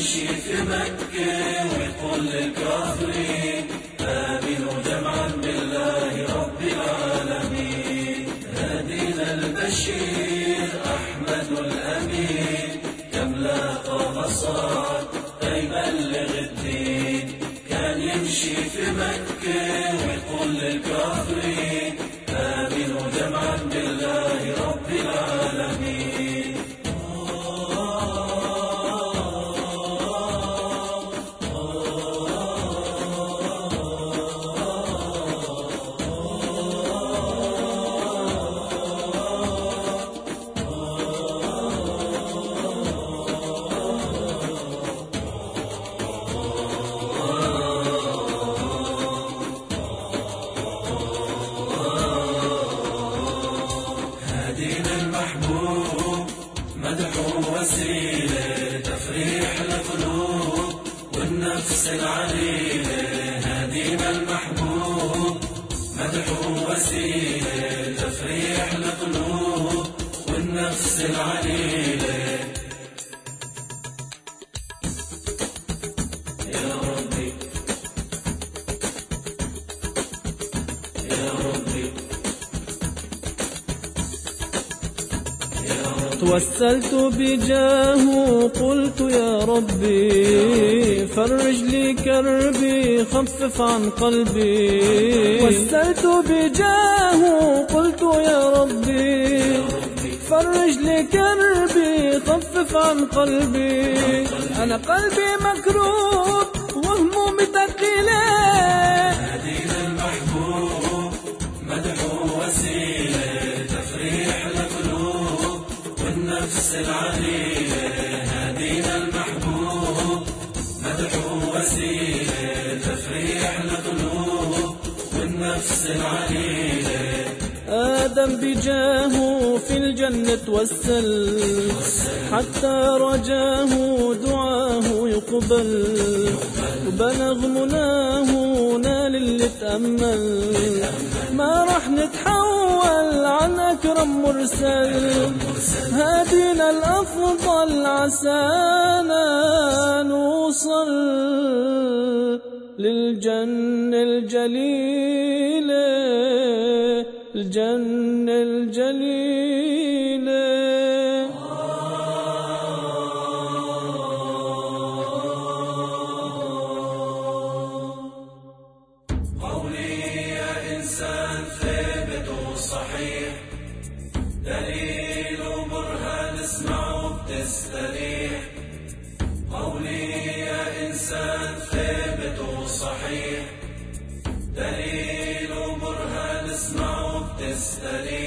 يمشي في مكة ويقول للكافرين آمنوا جمعا بالله رب العالمين. هدينا البشير أحمد الأمين كم لاقى مصاد يبلغ الدين. كان يمشي في مكة ويقول للكافرين آمنوا جمعا بالله رب العالمين. هدينا المحبوب مدحه وسيلة تفريح القلوب والنفس العليلة. هدينا المحبوب مدحه وسيلة تفريح القلوب والنفس العليلة. يا ربي يا ربي توسلت بجاهه قلت يا ربي فرج لي كربي خفف عن قلبي. توسلت بجاهه قلت يا ربي فرج لي كربي خفف عن قلبي. أنا قلبي مكروب وهمومي ثقيلة. هدينا المحبوب مدحه وسيلة تفريح القلوب والنفس العليلة. هدينا المحبوب مدحه وسيلة تفريح القلوب والنفس العليلة. آدم بجاهه في الجنة توسل حتى رجاه دعاه يقبل. وبلغ مناه نال اللي تأمل. ما رح نتحول عن أكرم مرسل. هدينا الأفضل عسانا نوصل للجنة الجليلة. الجنة الجليلة. قولي يا إنسان ثابت وصحيح دليل وبرهان اسمعه بتستريح. قولي يا إنسان ثابت وصحيح دليل وبرهان اسمعه بتستريح.